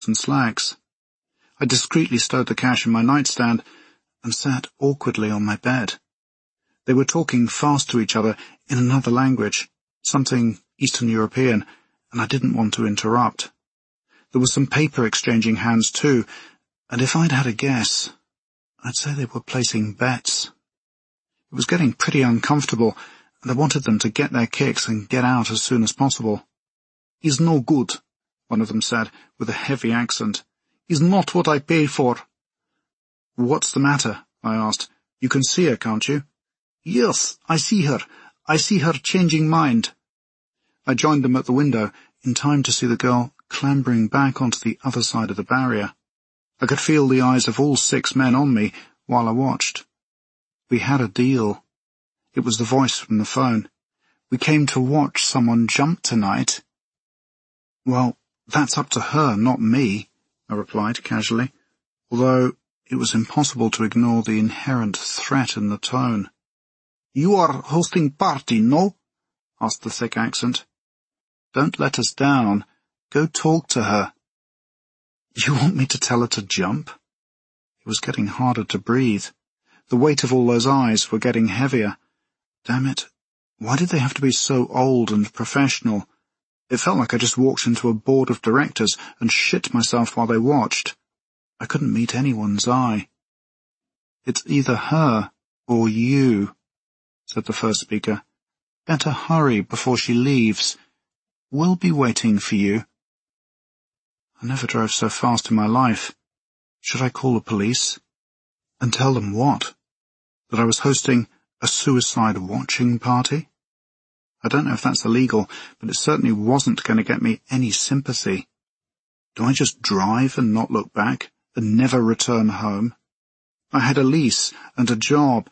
and slacks. I discreetly stowed the cash in my nightstand and sat awkwardly on my bed. They were talking fast to each other in another language, something Eastern European, and I didn't want to interrupt. There was some paper exchanging hands too, and if I'd had a guess, I'd say they were placing bets. It was getting pretty uncomfortable, and I wanted them to get their kicks and get out as soon as possible. "He's no good," one of them said, with a heavy accent. "He's not what I pay for." "What's the matter?" I asked. "You can see her, can't you?" "Yes, I see her. I see her changing mind." I joined them at the window, in time to see the girl clambering back onto the other side of the barrier. I could feel the eyes of all 6 men on me while I watched. We had a deal. It was the voice from the phone. "We came to watch someone jump tonight." "Well, that's up to her, not me," I replied casually, although it was impossible to ignore the inherent threat in the tone. "You are hosting party, no?" asked the thick accent. "Don't let us down. Go talk to her." "You want me to tell her to jump?" It was getting harder to breathe. The weight of all those eyes were getting heavier. Damn it, why did they have to be so old and professional? It felt like I just walked into a board of directors and shit myself while they watched. I couldn't meet anyone's eye. "It's either her or you," said the first speaker. "Better hurry before she leaves. We'll be waiting for you." I never drove so fast in my life. Should I call the police? And tell them what? That I was hosting a suicide watching party? I don't know if that's illegal, but it certainly wasn't going to get me any sympathy. Do I just drive and not look back, and never return home? I had a lease and a job,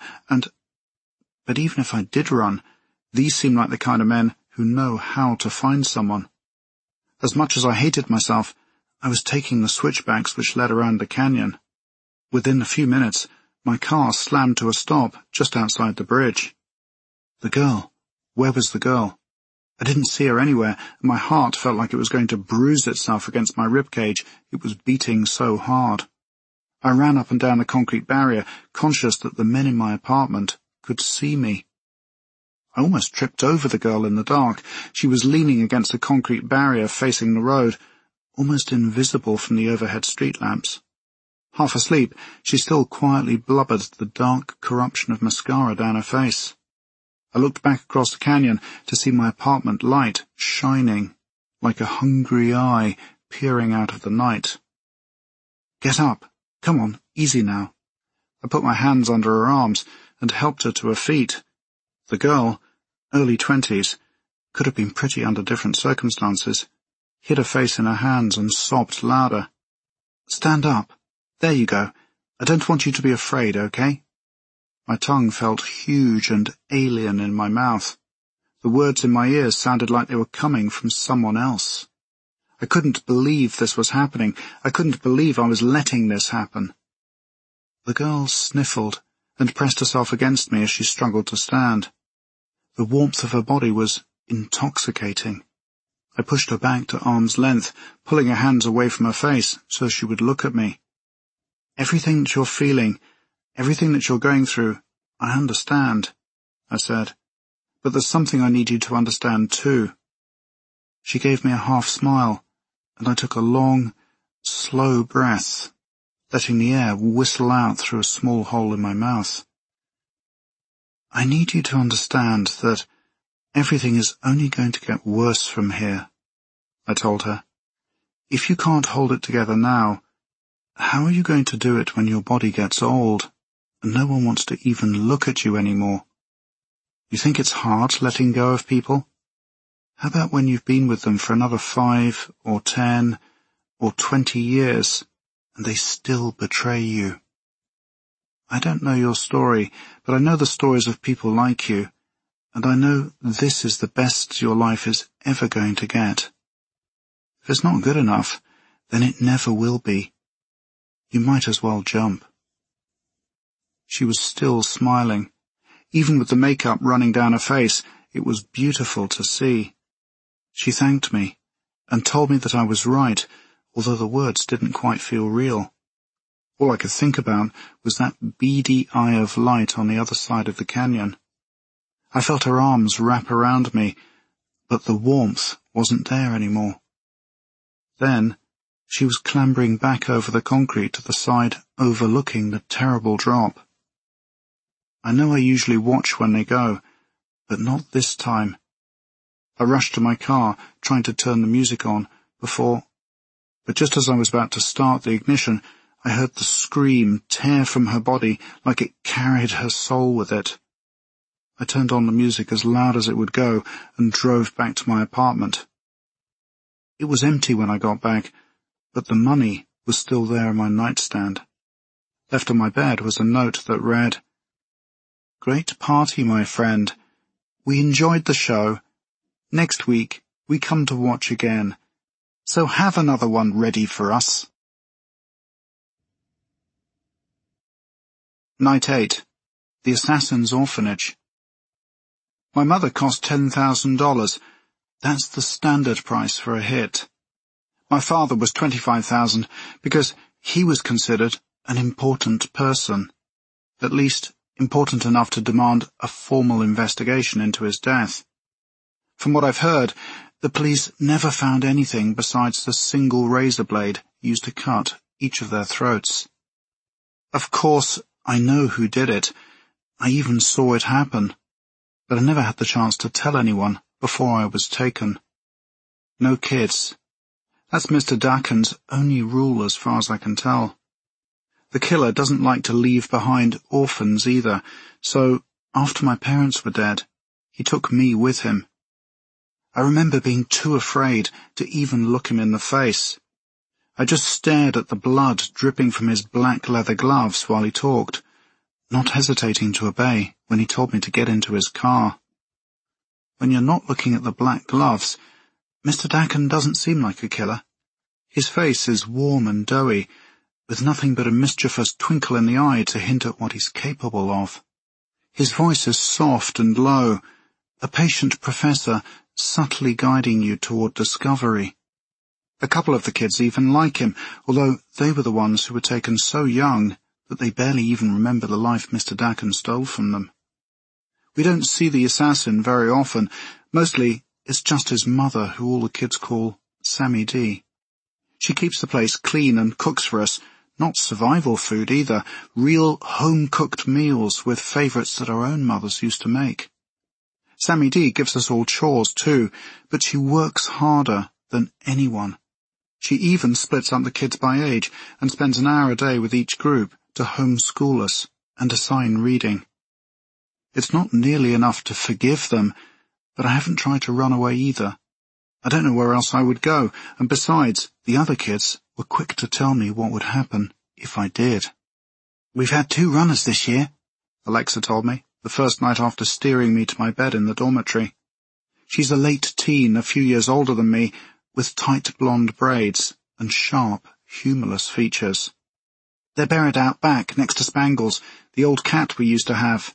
but even if I did run, these seem like the kind of men who know how to find someone. As much as I hated myself, I was taking the switchbacks which led around the canyon. Within a few minutes, my car slammed to a stop just outside the bridge. The girl. Where was the girl? I didn't see her anywhere, and my heart felt like it was going to bruise itself against my ribcage. It was beating so hard. I ran up and down the concrete barrier, conscious that the men in my apartment could see me. I almost tripped over the girl in the dark. She was leaning against a concrete barrier facing the road, almost invisible from the overhead street lamps. Half asleep, she still quietly blubbered the dark corruption of mascara down her face. I looked back across the canyon to see my apartment light shining, like a hungry eye peering out of the night. "Get up. Come on, easy now." I put my hands under her arms and helped her to her feet. The girl, early 20s, could have been pretty under different circumstances, hid her face in her hands and sobbed louder. "Stand up. There you go. I don't want you to be afraid, okay?" My tongue felt huge and alien in my mouth. The words in my ears sounded like they were coming from someone else. I couldn't believe this was happening. I couldn't believe I was letting this happen. The girl sniffled and pressed herself against me as she struggled to stand. The warmth of her body was intoxicating. I pushed her back to arm's length, pulling her hands away from her face so she would look at me. "Everything that you're feeling, everything that you're going through, I understand," I said. "But there's something I need you to understand too." She gave me a half smile, and I took a long, slow breath, letting the air whistle out through a small hole in my mouth. "I need you to understand that everything is only going to get worse from here," I told her. "If you can't hold it together now, how are you going to do it when your body gets old and no one wants to even look at you anymore? You think it's hard letting go of people? How about when you've been with them for another 5 or 10 or 20 years and they still betray you? I don't know your story, but I know the stories of people like you, and I know this is the best your life is ever going to get. If it's not good enough, then it never will be. You might as well jump." She was still smiling. Even with the makeup running down her face, it was beautiful to see. She thanked me, and told me that I was right, although the words didn't quite feel real. All I could think about was that beady eye of light on the other side of the canyon. I felt her arms wrap around me, but the warmth wasn't there anymore. Then she was clambering back over the concrete to the side overlooking the terrible drop. I know I usually watch when they go, but not this time. I rushed to my car, trying to turn the music on, but just as I was about to start the ignition, I heard the scream tear from her body like it carried her soul with it. I turned on the music as loud as it would go and drove back to my apartment. It was empty when I got back, but the money was still there in my nightstand. Left on my bed was a note that read, "Great party, my friend. We enjoyed the show. Next week we come to watch again, so have another one ready for us." Night 8. The Assassin's Orphanage. My mother cost $10,000. That's the standard price for a hit. My father was $25,000 because he was considered an important person, at least important enough to demand a formal investigation into his death. From what I've heard, the police never found anything besides the single razor blade used to cut each of their throats. Of course, I know who did it. I even saw it happen, but I never had the chance to tell anyone before I was taken. No kids. That's Mr. Dakin's only rule as far as I can tell. The killer doesn't like to leave behind orphans either, so after my parents were dead, he took me with him. I remember being too afraid to even look him in the face. I just stared at the blood dripping from his black leather gloves while he talked, not hesitating to obey when he told me to get into his car. When you're not looking at the black gloves, Mr. Dakin doesn't seem like a killer. His face is warm and doughy, with nothing but a mischievous twinkle in the eye to hint at what he's capable of. His voice is soft and low, a patient professor subtly guiding you toward discovery. A couple of the kids even like him, although they were the ones who were taken so young that they barely even remember the life Mr. Dakin stole from them. We don't see the assassin very often. Mostly it's just his mother, who all the kids call Sammy D. She keeps the place clean and cooks for us, not survival food either, real home-cooked meals with favourites that our own mothers used to make. Sammy D gives us all chores too, but she works harder than anyone. She even splits up the kids by age and spends an hour a day with each group to homeschool us and assign reading. It's not nearly enough to forgive them, but I haven't tried to run away either. I don't know where else I would go, and besides, the other kids were quick to tell me what would happen if I did. "We've had 2 runners this year," Alexa told me, the first night after steering me to my bed in the dormitory. She's a late teen, a few years older than me, with tight blonde braids and sharp, humorless features. "They're buried out back, next to Spangles, the old cat we used to have."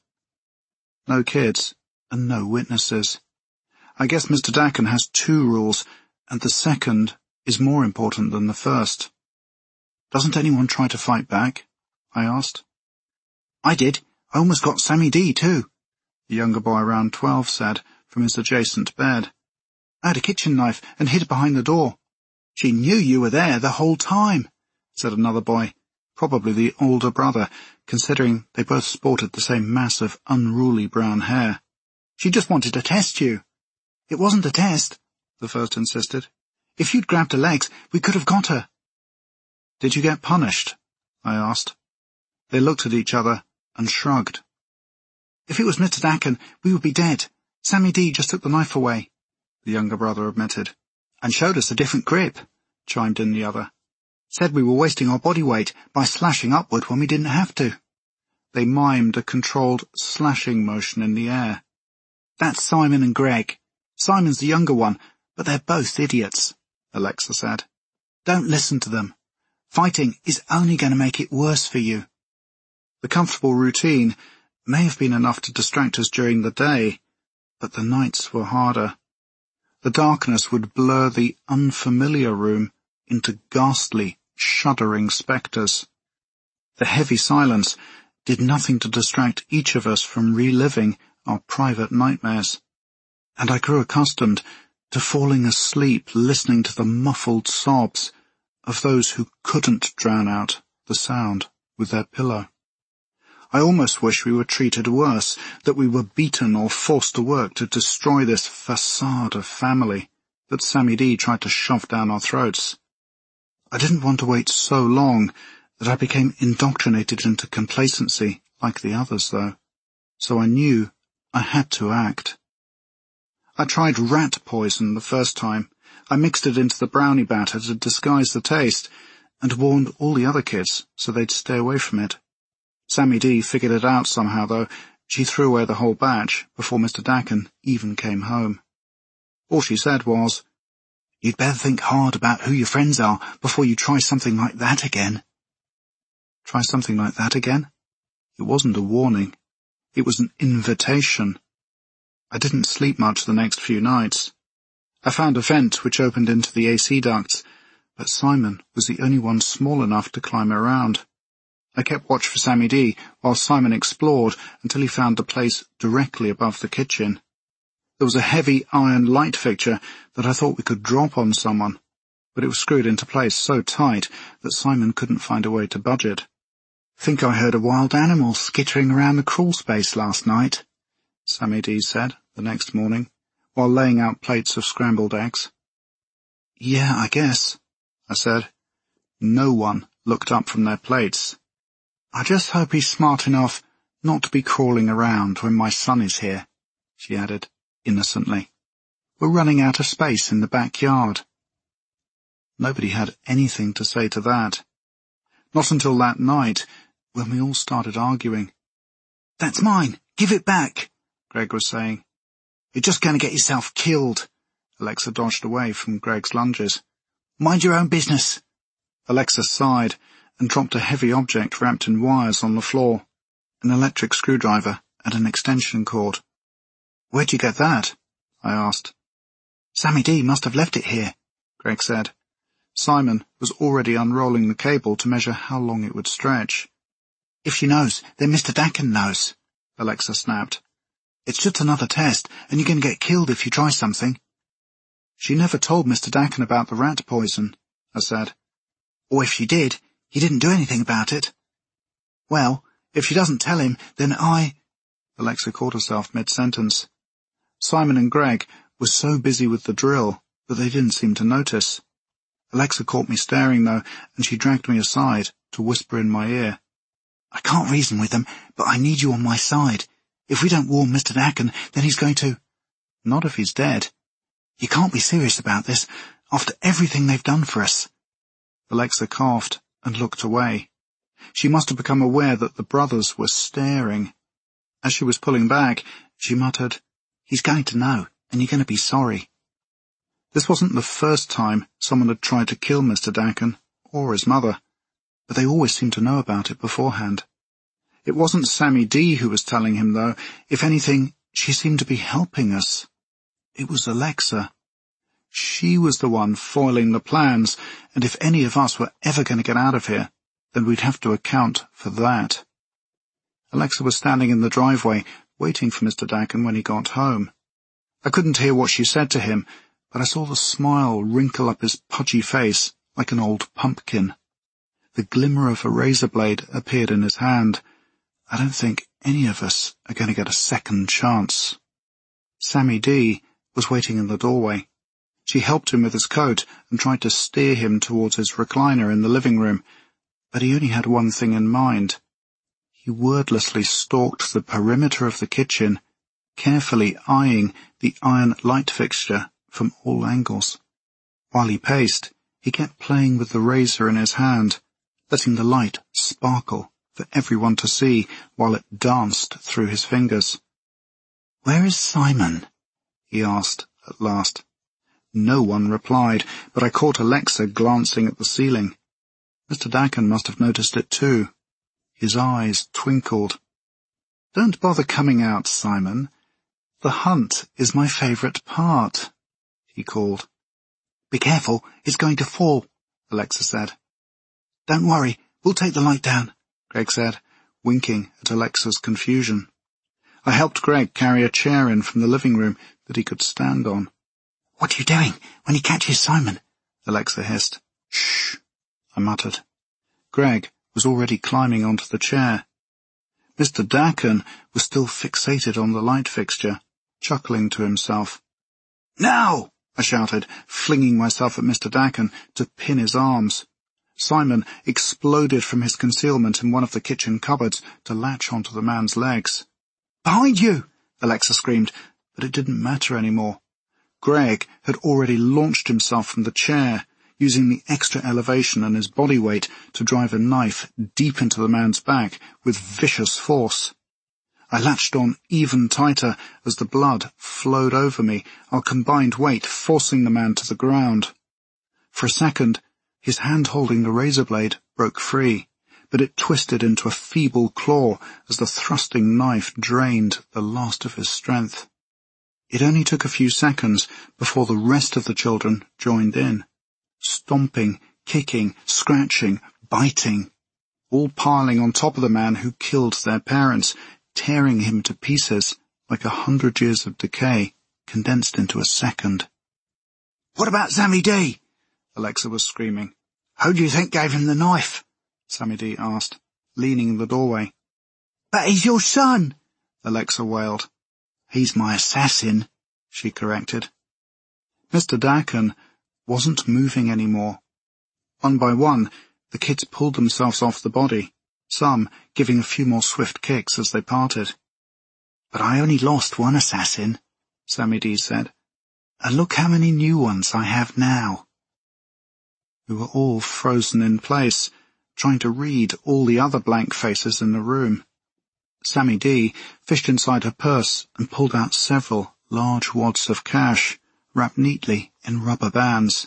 No kids, and no witnesses. I guess Mr. Dakin has 2 rules, and the second is more important than the first. "Doesn't anyone try to fight back?" I asked. "I did. I almost got Sammy D too," the younger boy around 12 said from his adjacent bed. "I had a kitchen knife and hid it behind the door." "She knew you were there the whole time," said another boy, probably the older brother, considering they both sported the same mass of unruly brown hair. "She just wanted to test you." "It wasn't a test," the first insisted. "If you'd grabbed her legs, we could have got her." "Did you get punished?" I asked. They looked at each other and shrugged. "If it was Mr. Dakin, we would be dead. Sammy D just took the knife away," the younger brother admitted. "And showed us a different grip," chimed in the other. "Said we were wasting our body weight by slashing upward when we didn't have to." They mimed a controlled slashing motion in the air. "That's Simon and Greg. Simon's the younger one, but they're both idiots," Alexa said. "Don't listen to them. Fighting is only going to make it worse for you." The comfortable routine may have been enough to distract us during the day, but the nights were harder. The darkness would blur the unfamiliar room into ghastly, shuddering spectres. The heavy silence did nothing to distract each of us from reliving our private nightmares, and I grew accustomed to falling asleep listening to the muffled sobs of those who couldn't drown out the sound with their pillow. I almost wish we were treated worse, that we were beaten or forced to work to destroy this facade of family that Sammy D tried to shove down our throats. I didn't want to wait so long that I became indoctrinated into complacency like the others, though, so I knew I had to act. I tried rat poison the first time. I mixed it into the brownie batter to disguise the taste and warned all the other kids so they'd stay away from it. Sammy D figured it out somehow, though. She threw away the whole batch before Mr. Dakin even came home. All she said was, "You'd better think hard about who your friends are before you try something like that again." Try something like that again? It wasn't a warning. It was an invitation. I didn't sleep much the next few nights. I found a vent which opened into the AC ducts, but Simon was the only one small enough to climb around. I kept watch for Sammy D while Simon explored until he found the place directly above the kitchen. There was a heavy iron light fixture that I thought we could drop on someone, but it was screwed into place so tight that Simon couldn't find a way to budge it. "Think I heard a wild animal skittering around the crawl space last night," Sammy D said the next morning, while laying out plates of scrambled eggs. "Yeah, I guess," I said. No one looked up from their plates. "I just hope he's smart enough not to be crawling around when my son is here," she added, innocently. "We're running out of space in the backyard." Nobody had anything to say to that. Not until that night, when we all started arguing. "That's mine! Give it back!" Greg was saying. "You're just going to get yourself killed." Alexa dodged away from Greg's lunges. "Mind your own business." Alexa sighed and dropped a heavy object wrapped in wires on the floor, an electric screwdriver and an extension cord. "Where'd you get that?" I asked. "Sammy D must have left it here," Greg said. Simon was already unrolling the cable to measure how long it would stretch. "If she knows, then Mr. Dakin knows," Alexa snapped. "It's just another test, and you're going to get killed if you try something." "She never told Mr. Dakin about the rat poison," I said. "Or if she did, he didn't do anything about it." "Well, if she doesn't tell him, then Alexa caught herself mid-sentence. Simon and Greg were so busy with the drill that they didn't seem to notice. Alexa caught me staring, though, and she dragged me aside to whisper in my ear. "I can't reason with them, but I need you on my side. If we don't warn Mr. Dakin, then he's going to—" "Not if he's dead." "You can't be serious about this, after everything they've done for us." Alexa coughed and looked away. She must have become aware that the brothers were staring. As she was pulling back, she muttered, "He's going to know, and you're going to be sorry." This wasn't the first time someone had tried to kill Mr. Dakin, or his mother, but they always seemed to know about it beforehand. It wasn't Sammy D who was telling him, though. If anything, she seemed to be helping us. It was Alexa. She was the one foiling the plans, and if any of us were ever going to get out of here, then we'd have to account for that. Alexa was standing in the driveway, waiting for Mr. Dakin when he got home. I couldn't hear what she said to him, but I saw the smile wrinkle up his pudgy face like an old pumpkin. The glimmer of a razor blade appeared in his hand. I don't think any of us are going to get a second chance. Sammy D was waiting in the doorway. She helped him with his coat and tried to steer him towards his recliner in the living room, but he only had one thing in mind. He wordlessly stalked the perimeter of the kitchen, carefully eyeing the iron light fixture from all angles. While he paced, he kept playing with the razor in his hand, letting the light sparkle for everyone to see while it danced through his fingers. "Where is Simon?" he asked at last. No one replied, but I caught Alexa glancing at the ceiling. Mr. Dakin must have noticed it too. His eyes twinkled. "Don't bother coming out, Simon. The hunt is my favourite part," he called. "Be careful, it's going to fall," Alexa said. Don't worry, we'll take the light down, Greg said, winking at Alexa's confusion. I helped Greg carry a chair in from the living room that he could stand on. What are you doing when he catches Simon? Alexa hissed. Shh, I muttered. Greg was already climbing onto the chair. Mr. Dakin was still fixated on the light fixture, chuckling to himself. Now! I shouted, flinging myself at Mr. Dakin to pin his arms. Simon exploded from his concealment in one of the kitchen cupboards to latch onto the man's legs. Behind you! Alexa screamed, but it didn't matter anymore. Greg had already launched himself from the chair, using the extra elevation and his body weight to drive a knife deep into the man's back with vicious force. I latched on even tighter as the blood flowed over me, our combined weight forcing the man to the ground. For a second, his hand holding the razor blade broke free, but it twisted into a feeble claw as the thrusting knife drained the last of his strength. It only took a few seconds before the rest of the children joined in, stomping, kicking, scratching, biting, all piling on top of the man who killed their parents, tearing him to pieces like 100 years of decay condensed into a second. What about Sammy D? Alexa was screaming. Who do you think gave him the knife? Sammy D asked, leaning in the doorway. But he's your son, Alexa wailed. He's my assassin, she corrected. Mr. Dakin wasn't moving anymore. One by one, the kids pulled themselves off the body, some giving a few more swift kicks as they parted. But I only lost one assassin, Sammy D said, and look how many new ones I have now. We were all frozen in place, trying to read all the other blank faces in the room. Sammy D fished inside her purse and pulled out several large wads of cash, wrapped neatly in rubber bands.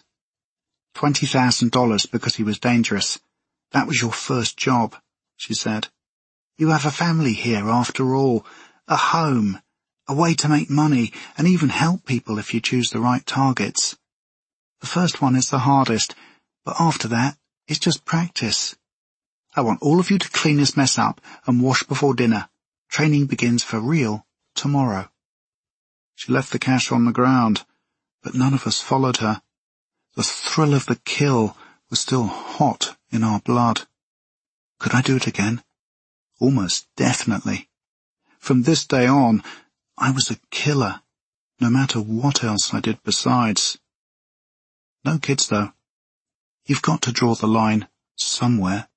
$20,000 because he was dangerous. That was your first job, she said. You have a family here after all, a home, a way to make money and even help people if you choose the right targets. The first one is the hardest, but after that, it's just practice. I want all of you to clean this mess up and wash before dinner. Training begins for real tomorrow. She left the cash on the ground, but none of us followed her. The thrill of the kill was still hot in our blood. Could I do it again? Almost definitely. From this day on, I was a killer, no matter what else I did besides. No kids, though. You've got to draw the line somewhere.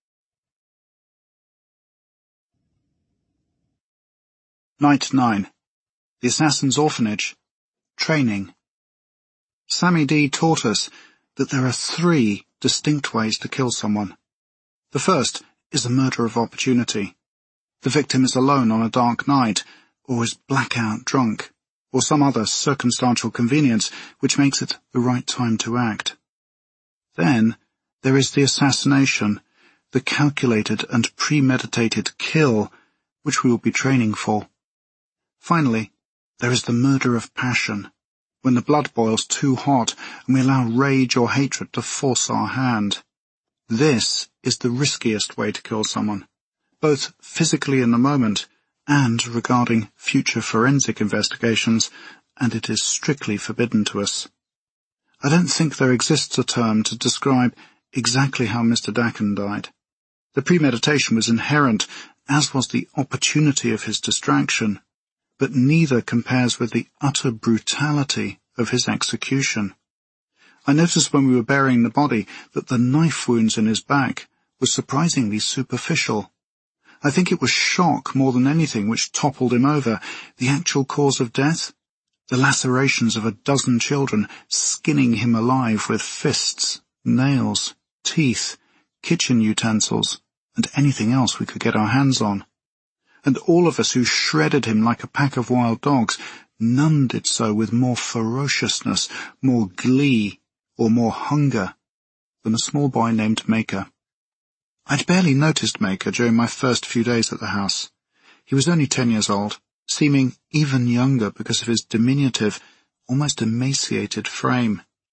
Night 9. The Assassin's Orphanage. Training. Sammy D taught us that there are 3 distinct ways to kill someone. The first is the murder of opportunity. The victim is alone on a dark night, or is blackout drunk, or some other circumstantial convenience which makes it the right time to act. Then there is the assassination, the calculated and premeditated kill, which we will be training for. Finally, there is the murder of passion, when the blood boils too hot and we allow rage or hatred to force our hand. This is the riskiest way to kill someone, both physically in the moment and regarding future forensic investigations, and it is strictly forbidden to us. I don't think there exists a term to describe exactly how Mr. Dakin died. The premeditation was inherent, as was the opportunity of his distraction, but neither compares with the utter brutality of his execution. I noticed when we were burying the body that the knife wounds in his back were surprisingly superficial. I think it was shock more than anything which toppled him over. The actual cause of death? The lacerations of a dozen children skinning him alive with fists, nails, teeth, kitchen utensils, and anything else we could get our hands on. And all of us who shredded him like a pack of wild dogs, none did so with more ferociousness, more glee, or more hunger than a small boy named Maker. I'd barely noticed Maker during my first few days at the house. He was only 10 years old, seeming even younger because of his diminutive, almost emaciated frame.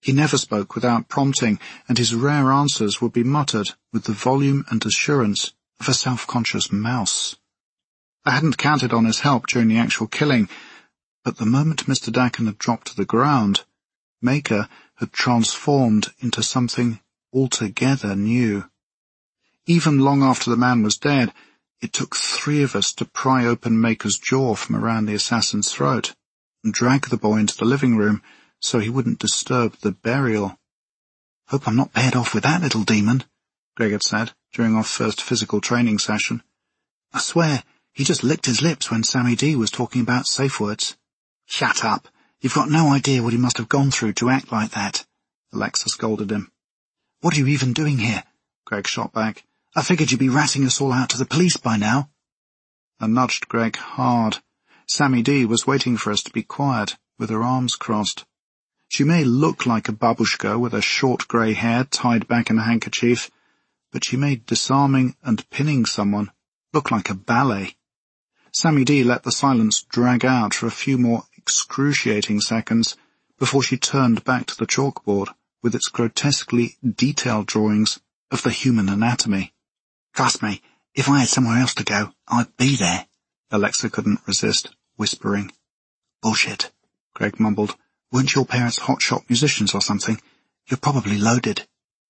He never spoke without prompting, and his rare answers would be muttered with the volume and assurance of a self-conscious mouse. I hadn't counted on his help during the actual killing, but the moment Mr. Dakin had dropped to the ground, Maker had transformed into something altogether new. Even long after the man was dead, it took 3 of us to pry open Maker's jaw from around the assassin's throat and drag the boy into the living room so he wouldn't disturb the burial. "Hope I'm not paired off with that little demon," Greg had said during our first physical training session. "I swear, he just licked his lips when Sammy D was talking about safe words." "Shut up. You've got no idea what he must have gone through to act like that," Alexa scolded him. "What are you even doing here?" Greg shot back. "I figured you'd be ratting us all out to the police by now." I nudged Greg hard. Sammy D was waiting for us to be quiet, with her arms crossed. She may look like a babushka with her short grey hair tied back in a handkerchief, but she made disarming and pinning someone look like a ballet. Sammy D let the silence drag out for a few more excruciating seconds before she turned back to the chalkboard with its grotesquely detailed drawings of the human anatomy. "Trust me, if I had somewhere else to go, I'd be there," Alexa couldn't resist whispering. "Bullshit," Greg mumbled. "Weren't your parents hotshot musicians or something? You're probably loaded."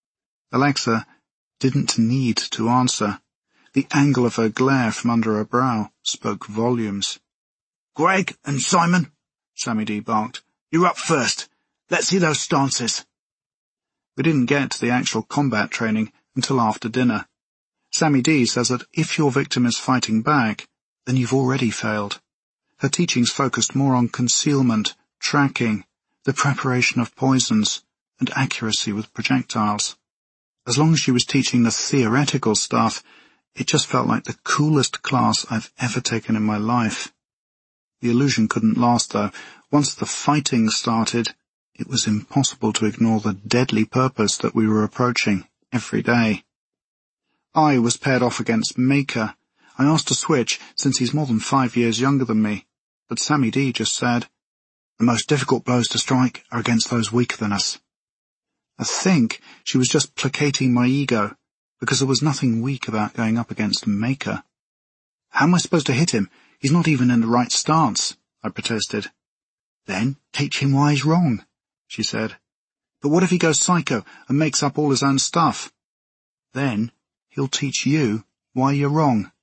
Alexa didn't need to answer. The angle of her glare from under her brow spoke volumes. "Greg and Simon," Sammy D barked, "you're up first. Let's see those stances." We didn't get to the actual combat training until after dinner. Sammy D says that if your victim is fighting back, then you've already failed. Her teachings focused more on concealment, tracking, the preparation of poisons, and accuracy with projectiles. As long as she was teaching the theoretical stuff, it just felt like the coolest class I've ever taken in my life. The illusion couldn't last, though. Once the fighting started, it was impossible to ignore the deadly purpose that we were approaching every day. I was paired off against Maker. I asked to switch, since he's more than 5 years younger than me, but Sammy D just said, "The most difficult blows to strike are against those weaker than us." I think she was just placating my ego, because there was nothing weak about going up against Maker. "How am I supposed to hit him? He's not even in the right stance," I protested. "Then teach him why he's wrong," she said. "But what if he goes psycho and makes up all his own stuff?" "Then he'll teach you why you're wrong."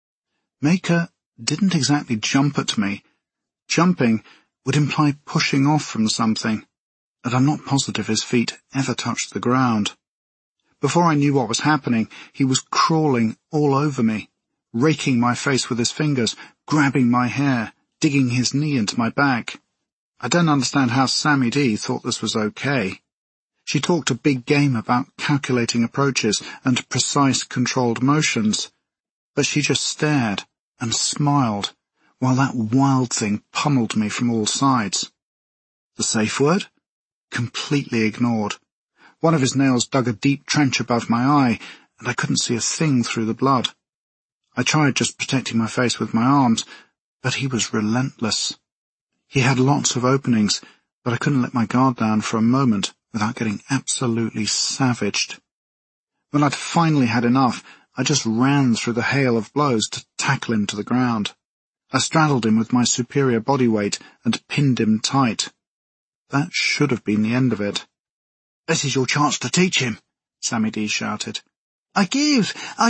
Maker didn't exactly jump at me. Jumping would imply pushing off from something, and I'm not positive his feet ever touched the ground. Before I knew what was happening, he was crawling all over me, raking my face with his fingers, grabbing my hair, digging his knee into my back. I don't understand how Sammy D thought this was okay. She talked a big game about calculating approaches and precise controlled motions, but she just stared and smiled while that wild thing pummeled me from all sides. The safe word? Completely ignored. One of his nails dug a deep trench above my eye, and I couldn't see a thing through the blood. I tried just protecting my face with my arms, but he was relentless. He had lots of openings, but I couldn't let my guard down for a moment without getting absolutely savaged. When I'd finally had enough, I just ran through the hail of blows to tackle him to the ground. I straddled him with my superior body weight and pinned him tight. That should have been the end of it. "This is your chance to teach him," Sammy D shouted. I give!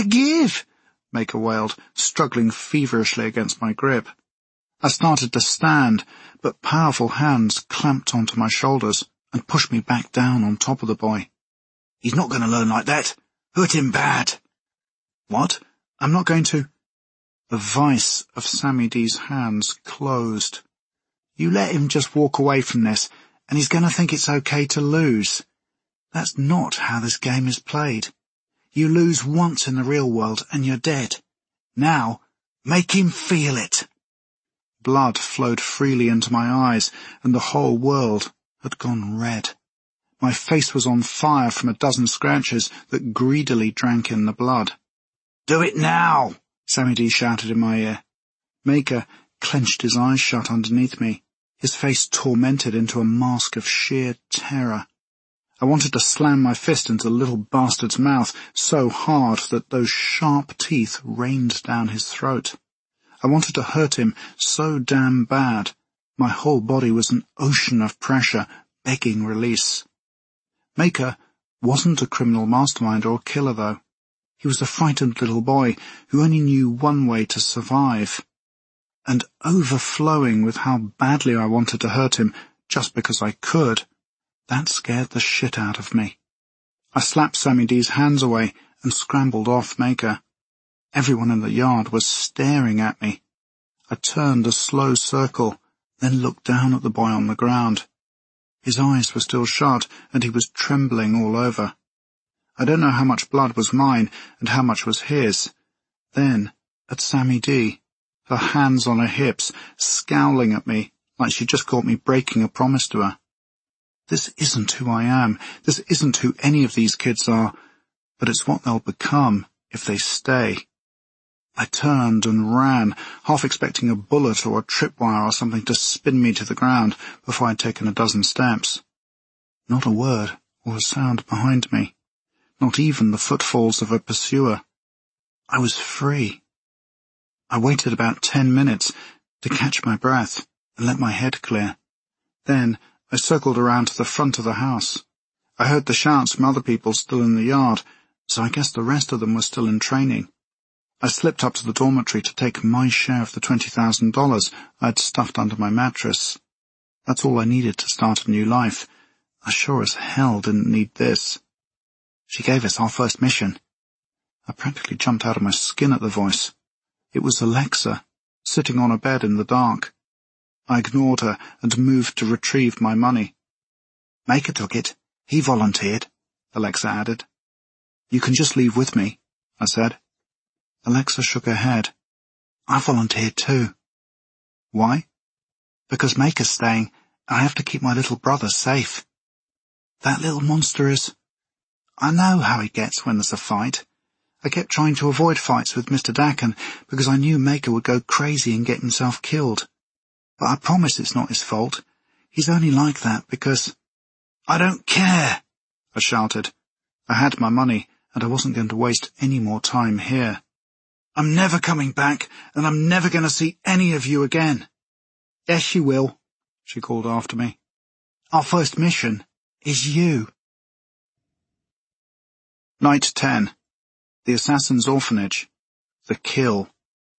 Maker wailed, struggling feverishly against my grip. I started to stand, but powerful hands clamped onto my shoulders and pushed me back down on top of the boy. "He's not going to learn like that. Hurt him bad." "What? I'm not going to—" The vice of Sammy D's hands closed. "You let him just walk away from this, and he's going to think it's okay to lose. That's not how this game is played. You lose once in the real world and you're dead. Now, make him feel it." Blood flowed freely into my eyes, and the whole world had gone red. My face was on fire from a dozen scratches that greedily drank in the blood. "Do it now!" Sammy D shouted in my ear. Maker clenched his eyes shut underneath me, his face tormented into a mask of sheer terror. I wanted to slam my fist into the little bastard's mouth so hard that those sharp teeth rained down his throat. I wanted to hurt him so damn bad. My whole body was an ocean of pressure, begging release. Maker wasn't a criminal mastermind or a killer, though. He was a frightened little boy who only knew one way to survive. And overflowing with how badly I wanted to hurt him just because I could, that scared the shit out of me. I slapped Sammy D's hands away and scrambled off Maker. Everyone in the yard was staring at me. I turned a slow circle, then looked down at the boy on the ground. His eyes were still shut, and he was trembling all over. I don't know how much blood was mine and how much was his. Then, at Sammy D, her hands on her hips, scowling at me like she'd just caught me breaking a promise to her. This isn't who I am. This isn't who any of these kids are, but it's what they'll become if they stay. I turned and ran, half expecting a bullet or a tripwire or something to spin me to the ground before I'd taken a dozen steps. Not a word or a sound behind me, not even the footfalls of a pursuer. I was free. I waited about 10 minutes to catch my breath and let my head clear. Then I circled around to the front of the house. I heard the shouts from other people still in the yard, so I guess the rest of them were still in training. I slipped up to the dormitory to take my share of the $20,000 I'd stuffed under my mattress. That's all I needed to start a new life. I sure as hell didn't need this. She gave us our first mission. I practically jumped out of my skin at the voice. It was Alexa, sitting on a bed in the dark. I ignored her and moved to retrieve my money. Maker took it. He volunteered, Alexa added. You can just leave with me, I said. Alexa shook her head. I volunteered too. Why? Because Maker's staying. I have to keep my little brother safe. That little monster is... I know how he gets when there's a fight. I kept trying to avoid fights with Mr. Dakin because I knew Maker would go crazy and get himself killed. But I promise it's not his fault. He's only like that because... I don't care, I shouted. I had my money and I wasn't going to waste any more time here. I'm never coming back, and I'm never going to see any of you again. Yes, you will, she called after me. Our first mission is you. Night 10. The Assassin's Orphanage. The Kill.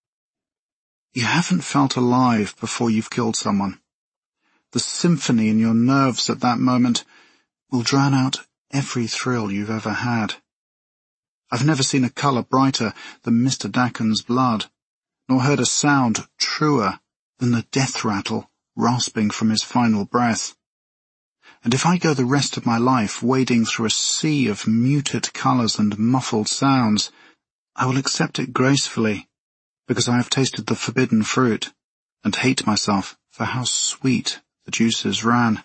You haven't felt alive before you've killed someone. The symphony in your nerves at that moment will drown out every thrill you've ever had. I've never seen a colour brighter than Mr. Dakin's blood, nor heard a sound truer than the death rattle rasping from his final breath. And if I go the rest of my life wading through a sea of muted colours and muffled sounds, I will accept it gracefully, because I have tasted the forbidden fruit, and hate myself for how sweet the juices ran.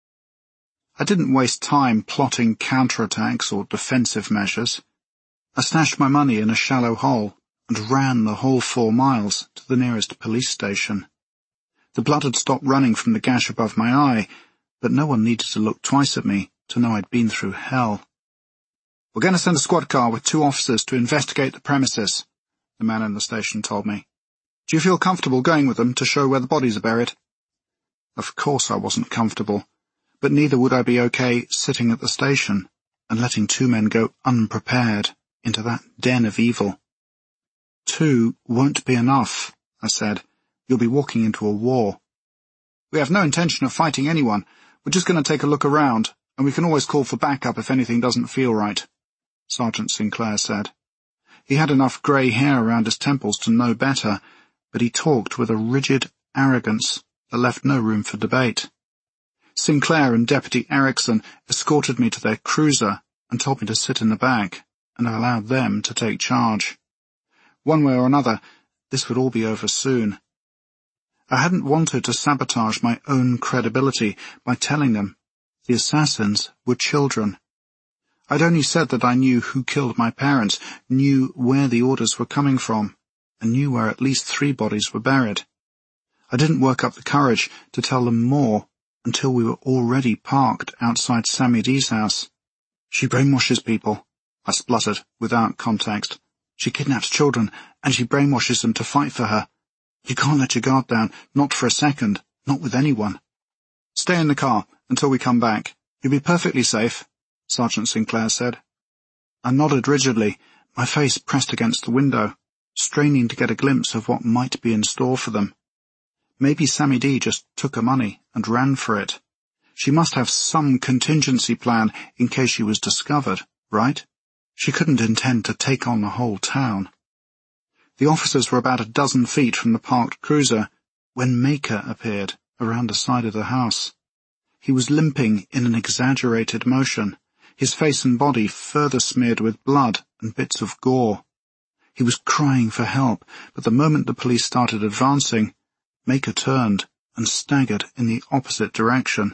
I didn't waste time plotting counterattacks or defensive measures. I stashed my money in a shallow hole and ran the whole 4 miles to the nearest police station. The blood had stopped running from the gash above my eye, but no one needed to look twice at me to know I'd been through hell. We're going to send a squad car with 2 officers to investigate the premises, the man in the station told me. Do you feel comfortable going with them to show where the bodies are buried? Of course I wasn't comfortable, but neither would I be okay sitting at the station and letting 2 men go unprepared into that den of evil. 2 won't be enough, I said. You'll be walking into a war. We have no intention of fighting anyone. We're just going to take a look around, and we can always call for backup if anything doesn't feel right, Sergeant Sinclair said. He had enough grey hair around his temples to know better, but he talked with a rigid arrogance that left no room for debate. Sinclair and Deputy Erickson escorted me to their cruiser and told me to sit in the back, and I allowed them to take charge. One way or another, this would all be over soon. I hadn't wanted to sabotage my own credibility by telling them the assassins were children. I'd only said that I knew who killed my parents, knew where the orders were coming from, and knew where at least 3 bodies were buried. I didn't work up the courage to tell them more until we were already parked outside Sammy D's house. "She brainwashes people," I spluttered, without context. "She kidnaps children, and she brainwashes them to fight for her. You can't let your guard down, not for a second, not with anyone." "Stay in the car until we come back. You'll be perfectly safe," Sergeant Sinclair said. I nodded rigidly, my face pressed against the window, straining to get a glimpse of what might be in store for them. Maybe Sammy D just took her money and ran for it. She must have some contingency plan in case she was discovered, right? She couldn't intend to take on the whole town. The officers were about a dozen feet from the parked cruiser when Maker appeared around the side of the house. He was limping in an exaggerated motion, his face and body further smeared with blood and bits of gore. He was crying for help, but the moment the police started advancing, Maker turned and staggered in the opposite direction.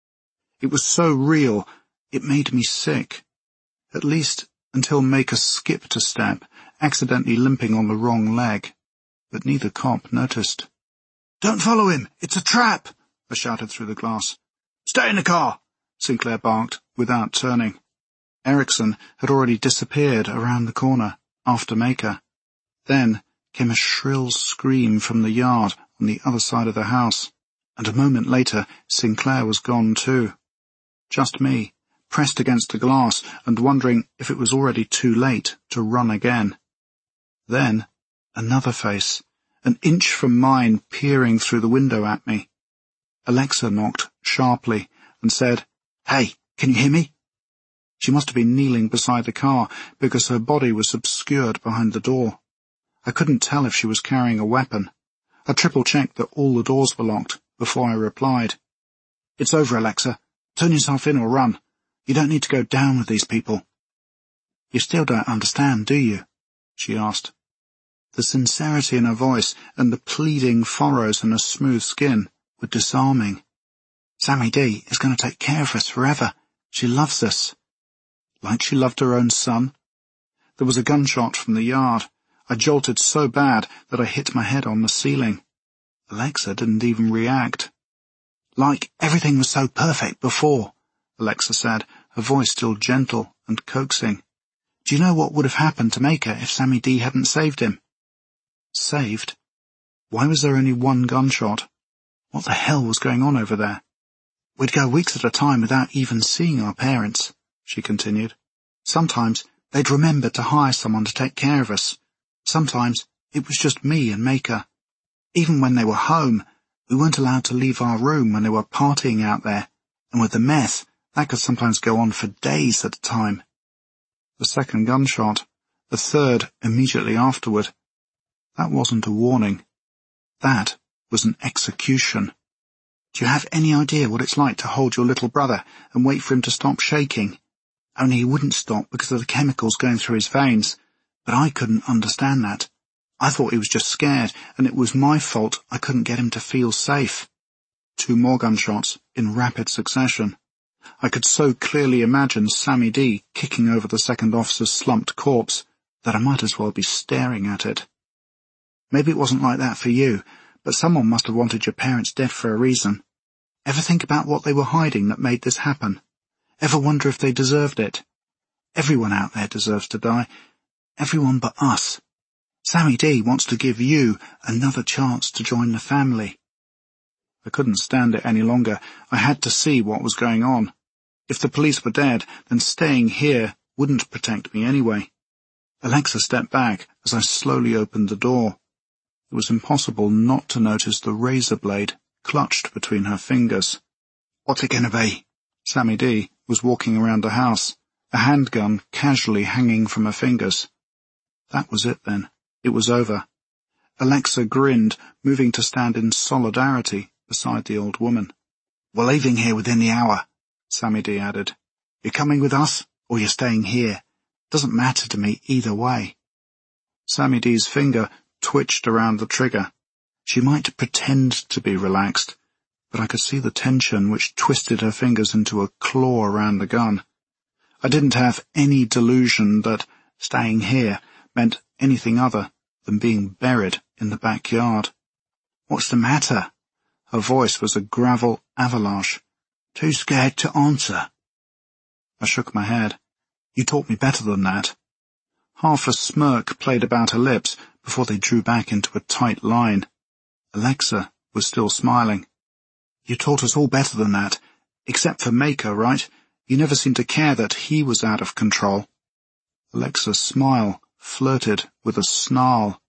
It was so real, it made me sick. At least until Maker skipped a step, accidentally limping on the wrong leg. But neither cop noticed. "Don't follow him! It's a trap!" I shouted through the glass. "Stay in the car!" Sinclair barked, without turning. Erickson had already disappeared around the corner, after Maker. Then came a shrill scream from the yard on the other side of the house, and a moment later Sinclair was gone too. Just me, pressed against the glass and wondering if it was already too late to run again. Then another face, an inch from mine, peering through the window at me. Alexa knocked sharply and said, "Hey, can you hear me?" She must have been kneeling beside the car because her body was obscured behind the door. I couldn't tell if she was carrying a weapon. I triple-checked that all the doors were locked before I replied. "It's over, Alexa. Turn yourself in or run. You don't need to go down with these people." "You still don't understand, do you?" she asked. The sincerity in her voice and the pleading furrows in her smooth skin were disarming. "Sammy D is going to take care of us forever. She loves us." Like she loved her own son? There was a gunshot from the yard. I jolted so bad that I hit my head on the ceiling. Alexa didn't even react. "Like everything was so perfect before," Alexa said, her voice still gentle and coaxing. "Do you know what would have happened to Maker if Sammy D hadn't saved him?" Saved? Why was there only one gunshot? What the hell was going on over there? "We'd go weeks at a time without even seeing our parents," she continued. "Sometimes they'd remember to hire someone to take care of us. Sometimes it was just me and Maker. Even when they were home, we weren't allowed to leave our room when they were partying out there, and with the meth, that could sometimes go on for days at a time." The second gunshot, the third immediately afterward. That wasn't a warning. That was an execution. Do you have any idea what it's like to hold your little brother and wait for him to stop shaking? Only he wouldn't stop because of the chemicals going through his veins. But I couldn't understand that. I thought he was just scared, and it was my fault I couldn't get him to feel safe. 2 more gunshots in rapid succession. I could so clearly imagine Sammy D kicking over the second officer's slumped corpse that I might as well be staring at it. Maybe it wasn't like that for you, but someone must have wanted your parents dead for a reason. Ever think about what they were hiding that made this happen? Ever wonder if they deserved it? Everyone out there deserves to die. Everyone but us. Sammy D wants to give you another chance to join the family. I couldn't stand it any longer. I had to see what was going on. If the police were dead, then staying here wouldn't protect me anyway. Alexa stepped back as I slowly opened the door. It was impossible not to notice the razor blade clutched between her fingers. "What's it going to be?" Sammy D was walking around the house, a handgun casually hanging from her fingers. That was it then. It was over. Alexa grinned, moving to stand in solidarity beside the old woman. "We're leaving here within the hour," Sammy D added. "You're coming with us, or you're staying here. Doesn't matter to me either way." Sammy D's finger twitched around the trigger. She might pretend to be relaxed, but I could see the tension which twisted her fingers into a claw around the gun. I didn't have any delusion that staying here meant anything other than being buried in the backyard. "What's the matter?" Her voice was a gravel avalanche, Too scared to answer. I shook my head. You taught me better than that. Half a smirk played about her lips before they drew back into a tight line. Alexa was still smiling. You taught us all better than that, except for Maker, right? You never seemed to care that he was out of control. Alexa's smile flirted with a snarl.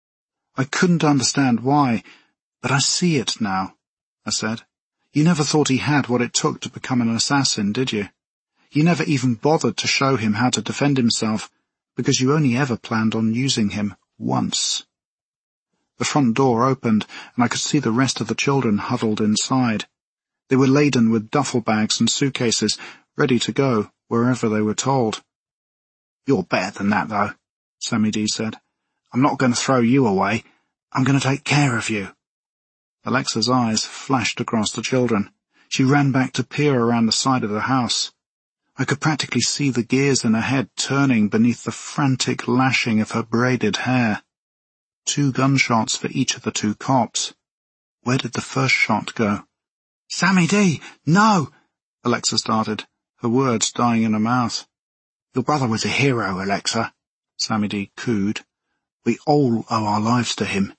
I couldn't understand why, but I see it now, I said. You never thought he had what it took to become an assassin, did you? You never even bothered to show him how to defend himself, because you only ever planned on using him once. The front door opened, and I could see the rest of the children huddled inside. They were laden with duffel bags and suitcases, ready to go wherever they were told. You're better than that, though, Sammy D said. I'm not going to throw you away. I'm going to take care of you. Alexa's eyes flashed across the children. She ran back to peer around the side of the house. I could practically see the gears in her head turning beneath the frantic lashing of her braided hair. 2 gunshots for each of the 2 cops. Where did the first shot go? Sammy D, no! Alexa started, her words dying in her mouth. Your brother was a hero, Alexa, Sammy D cooed. We all owe our lives to him.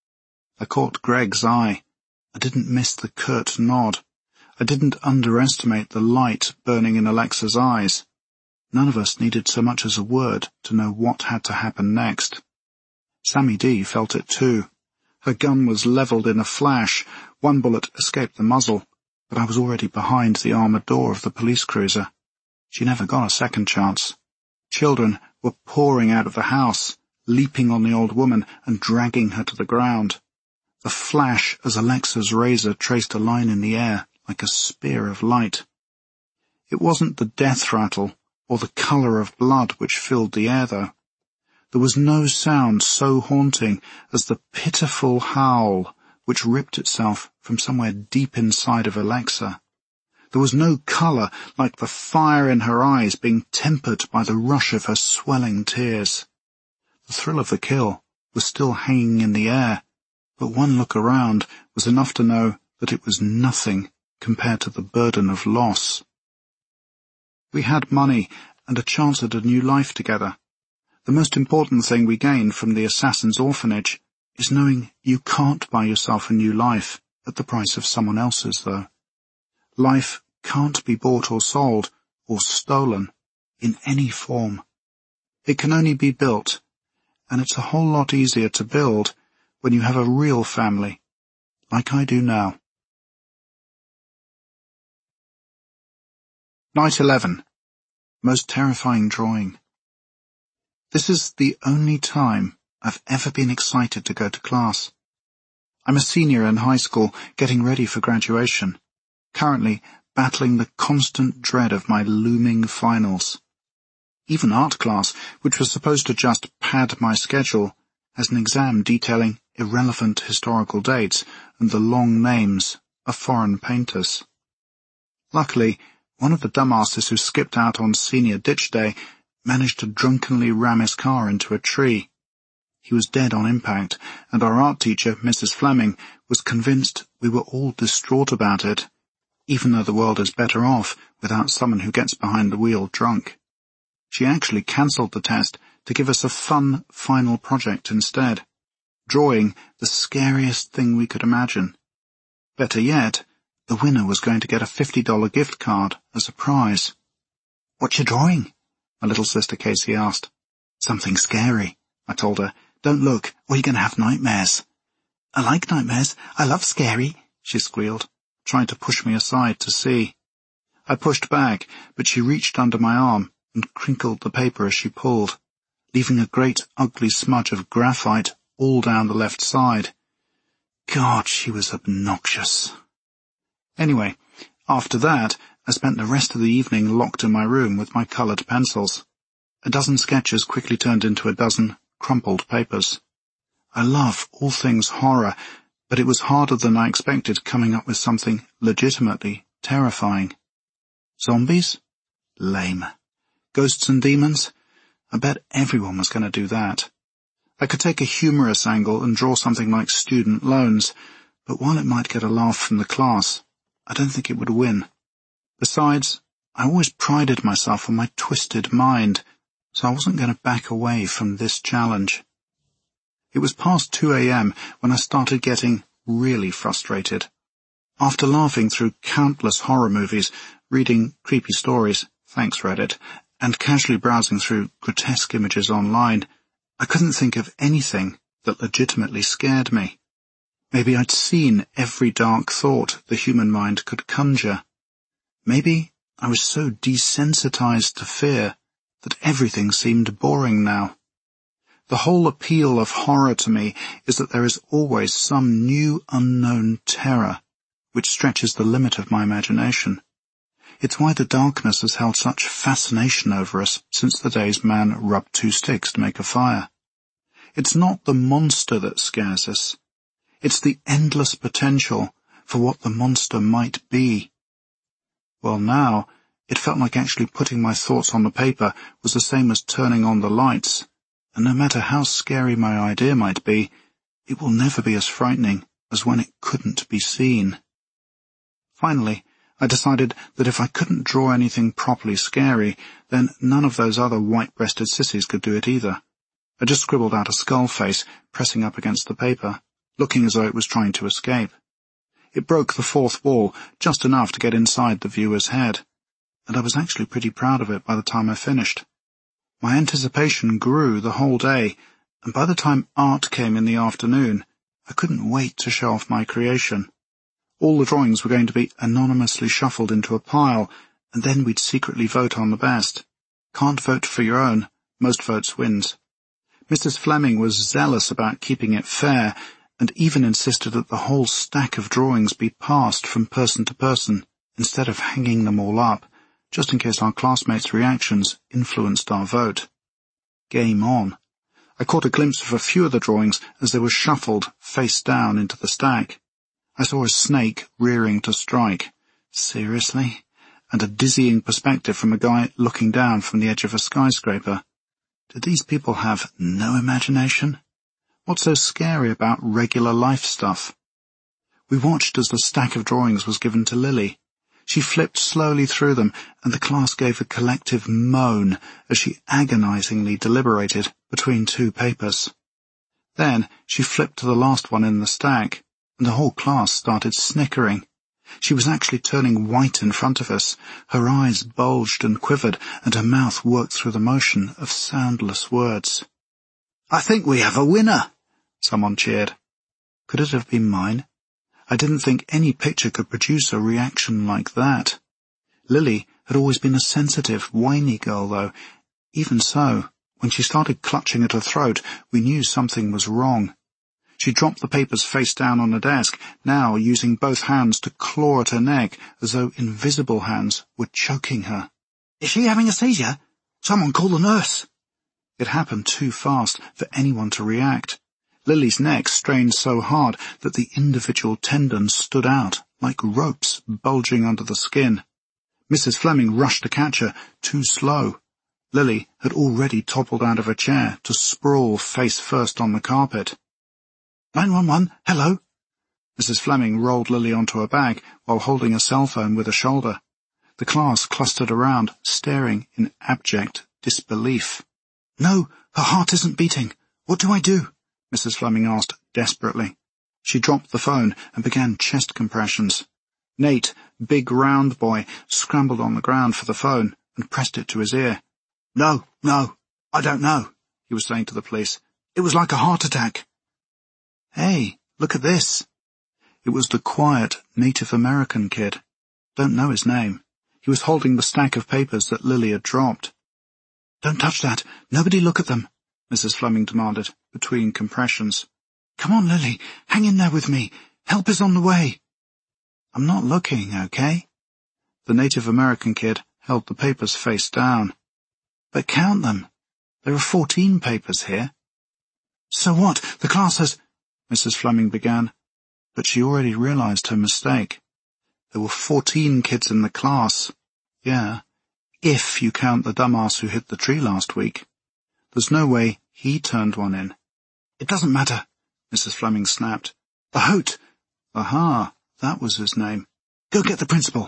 I caught Greg's eye. I didn't miss the curt nod. I didn't underestimate the light burning in Alexa's eyes. None of us needed so much as a word to know what had to happen next. Sammy D felt it too. Her gun was levelled in a flash. 1 bullet escaped the muzzle, but I was already behind the armoured door of the police cruiser. She never got a second chance. Children were pouring out of the house, leaping on the old woman and dragging her to the ground. The flash as Alexa's razor traced a line in the air like a spear of light. It wasn't the death rattle or the colour of blood which filled the air, though. There was no sound so haunting as the pitiful howl which ripped itself from somewhere deep inside of Alexa. There was no colour like the fire in her eyes being tempered by the rush of her swelling tears. The thrill of the kill was still hanging in the air, but one look around was enough to know that it was nothing compared to the burden of loss. We had money and a chance at a new life together. The most important thing we gained from the assassin's orphanage is knowing you can't buy yourself a new life at the price of someone else's, though. Life can't be bought or sold or stolen in any form. It can only be built, and it's a whole lot easier to build when you have a real family, like I do now. Night 11. Most terrifying drawing. This is the only time I've ever been excited to go to class. I'm a senior in high school, getting ready for graduation, currently battling the constant dread of my looming finals. Even art class, which was supposed to just pad my schedule, has an exam detailing irrelevant historical dates and the long names of foreign painters. Luckily, one of the dumbasses who skipped out on senior ditch day managed to drunkenly ram his car into a tree. He was dead on impact, and our art teacher, Mrs. Fleming, was convinced we were all distraught about it, even though the world is better off without someone who gets behind the wheel drunk. She actually cancelled the test to give us a fun final project instead, drawing the scariest thing we could imagine. Better yet, the winner was going to get a $50 gift card as a prize. "What's your drawing?" my little sister Casey asked. "Something scary," I told her. "Don't look, or you're going to have nightmares." "I like nightmares. I love scary," she squealed, trying to push me aside to see. I pushed back, but she reached under my arm and crinkled the paper as she pulled, leaving a great ugly smudge of graphite all down the left side. God, she was obnoxious. Anyway, after that, I spent the rest of the evening locked in my room with my coloured pencils. A dozen sketches quickly turned into a dozen crumpled papers. I love all things horror, but it was harder than I expected coming up with something legitimately terrifying. Zombies? Lame. Ghosts and demons? I bet everyone was going to do that. I could take a humorous angle and draw something like student loans, but while it might get a laugh from the class, I don't think it would win. Besides, I always prided myself on my twisted mind, so I wasn't going to back away from this challenge. It was past 2 a.m. when I started getting really frustrated. After laughing through countless horror movies, reading creepy stories, thanks Reddit, and casually browsing through grotesque images online, I couldn't think of anything that legitimately scared me. Maybe I'd seen every dark thought the human mind could conjure. Maybe I was so desensitized to fear that everything seemed boring now. The whole appeal of horror to me is that there is always some new unknown terror which stretches the limit of my imagination. It's why the darkness has held such fascination over us since the days man rubbed 2 sticks to make a fire. It's not the monster that scares us. It's the endless potential for what the monster might be. Well, now, it felt like actually putting my thoughts on the paper was the same as turning on the lights, and no matter how scary my idea might be, it will never be as frightening as when it couldn't be seen. Finally, I decided that if I couldn't draw anything properly scary, then none of those other white-breasted sissies could do it either. I just scribbled out a skull face, pressing up against the paper, looking as though it was trying to escape. It broke the 4th wall just enough to get inside the viewer's head, and I was actually pretty proud of it by the time I finished. My anticipation grew the whole day, and by the time art came in the afternoon, I couldn't wait to show off my creation. All the drawings were going to be anonymously shuffled into a pile, and then we'd secretly vote on the best. Can't vote for your own, most votes wins. Mrs. Fleming was zealous about keeping it fair, and even insisted that the whole stack of drawings be passed from person to person, instead of hanging them all up, just in case our classmates' reactions influenced our vote. Game on. I caught a glimpse of a few of the drawings as they were shuffled face down into the stack. I saw a snake rearing to strike. Seriously? And a dizzying perspective from a guy looking down from the edge of a skyscraper. Did these people have no imagination? What's so scary about regular life stuff? We watched as the stack of drawings was given to Lily. She flipped slowly through them, and the class gave a collective moan as she agonizingly deliberated between 2 papers. Then she flipped to the last one in the stack, and the whole class started snickering. She was actually turning white in front of us. Her eyes bulged and quivered, and her mouth worked through the motion of soundless words. "I think we have a winner," someone cheered. Could it have been mine? I didn't think any picture could produce a reaction like that. Lily had always been a sensitive, whiny girl, though. Even so, when she started clutching at her throat, we knew something was wrong. She dropped the papers face down on the desk, now using both hands to claw at her neck as though invisible hands were choking her. "Is she having a seizure? Someone call the nurse." It happened too fast for anyone to react. Lily's neck strained so hard that the individual tendons stood out like ropes bulging under the skin. Mrs. Fleming rushed to catch her, too slow. Lily had already toppled out of her chair to sprawl face first on the carpet. 911, hello? Mrs. Fleming rolled Lily onto her back while holding a cell phone with her shoulder. The class clustered around, staring in abject disbelief. "No, her heart isn't beating. What do I do?" Mrs. Fleming asked desperately. She dropped the phone and began chest compressions. Nate, big round boy, scrambled on the ground for the phone and pressed it to his ear. No, I don't know," he was saying to the police. "It was like a heart attack." "Hey, look at this." It was the quiet Native American kid. Don't know his name. He was holding the stack of papers that Lily had dropped. "Don't touch that. Nobody look at them," Mrs. Fleming demanded, between compressions. "Come on, Lily. Hang in there with me. Help is on the way." "I'm not looking, okay?" The Native American kid held the papers face down. "But count them. There are 14 papers here." "So what? The class has—" Mrs. Fleming began, but she already realized her mistake. There were 14 kids in the class. Yeah, if you count the dumbass who hit the tree last week. There's no way he turned one in. "It doesn't matter," Mrs. Fleming snapped. "The Hote." Aha, that was his name. "Go get the principal.